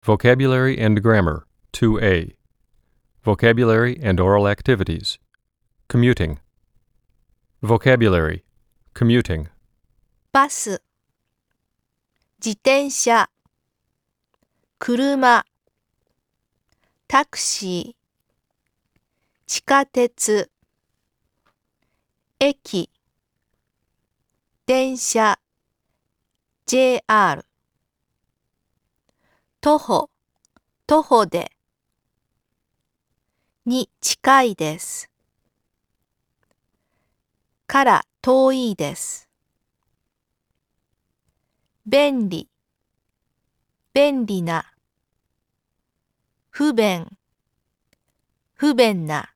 Vocabulary and Grammar 2A. Vocabulary and Oral Activities. Commuting. Vocabulary. Commuting. バス、自転車、車、タクシー、地下鉄、駅、電車、JR、徒歩、徒歩で、に近いです。から遠いです。便利、便利な。不便、不便な。